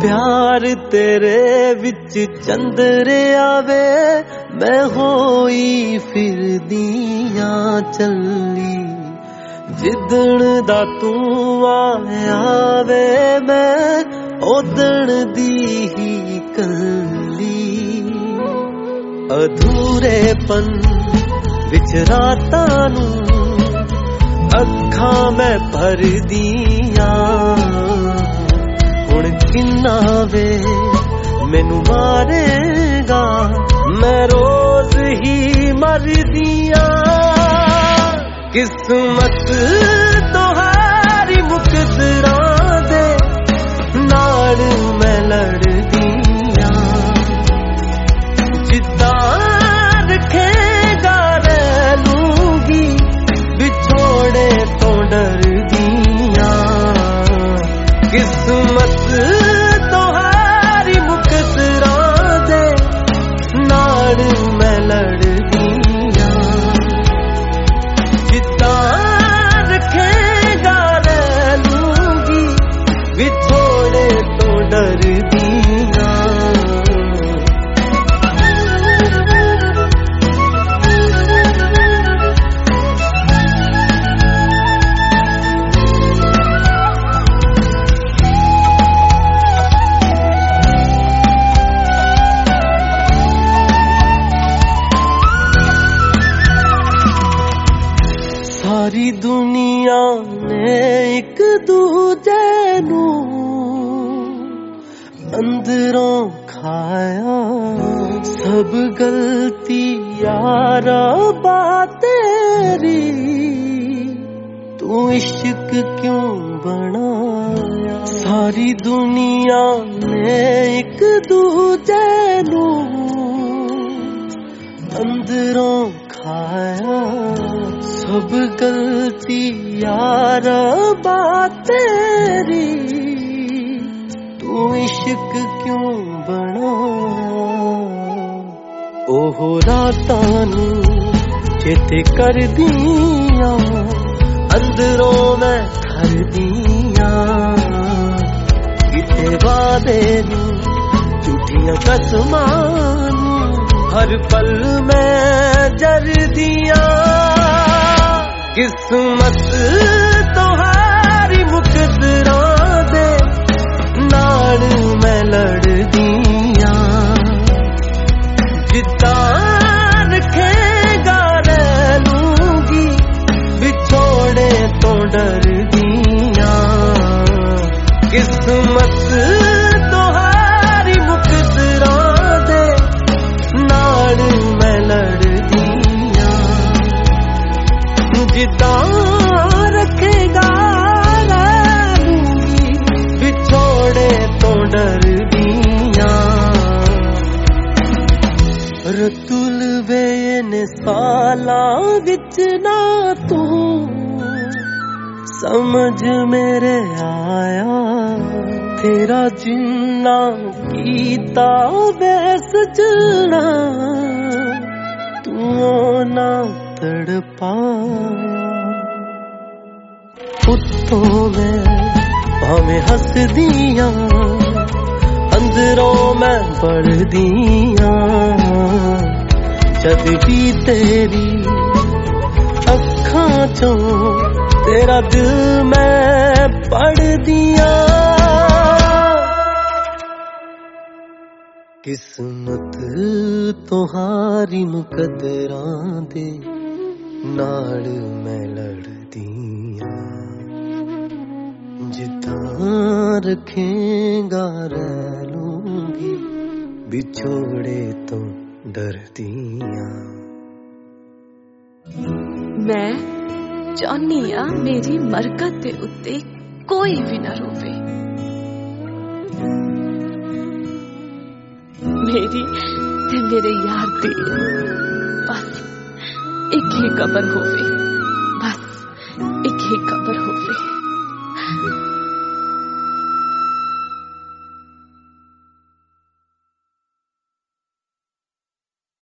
प्यार तेरे विच चंद्र आवे मैं होई फिरदियां चली जिदण दा तू आया वे मैं ओदण दी ही कली अधूरेपन विच रातां नू अखां मैं भर दियां हुण किन्ना वे मैनू मारेगा मैं रोज ही मर दियां किस्मत तोहारी मुकदरां दे नाल मैं लड़ दियां जिद्दां रखेगा रह लूंगी बिछोड़े तो डर दियां किस्मत तोहारी मुकदरां दे नाल मैं लड़ दियां जिद्दां रखेगा रह लूंगी बिछोड़े तो डर दियां सारी दुनिया ने एक दूजे नू अंदरों खाया सब गलती यारा तेरी तू इश्क क्यों बनाया सारी दुनिया ने एक दूजे नू अंदरों खाया सब गलती यार तेरी तू इश्क क्यों बनाया ओहो रातां नू चेते कर दियां अंदरों मैं कर दियां किते वादे नू झूठियां कसमां नू हर पल मैं जर दियां किस्मत तोहारी मुकदरां दे नाल मैं लड़ दियां जिद्दां रखेगा रह लूंगी बिछोड़े तो डर दियां किस्मत तोहारी मुकदरां दे नाल मैं लड़ दियां जिद्दां रखेगा रह लूंगी बिछोड़े तो डर दियां रतुल वे ने सालां विच ना तू समझ मेरे आया तेरा जिन्ना कीता वे सजना तू ना तड़पाया उत्तों मैं भावें हस दियां अंदरों मैं बढ़ दियां जद भी तेरी अखां चों तेरा दिल मैं पढ़ दियां किस्मत तोहारी मुकदरां दे नाल मैं लड़ दियां जिद्दां रखेगा रह लूंगी बिछोड़े तो डरदियां मैं चाहनी आ मेरी मरकत दे उत्ते कोई भी ना रोवे मेरी ते मेरे यार दी बस एक ही कबर होवे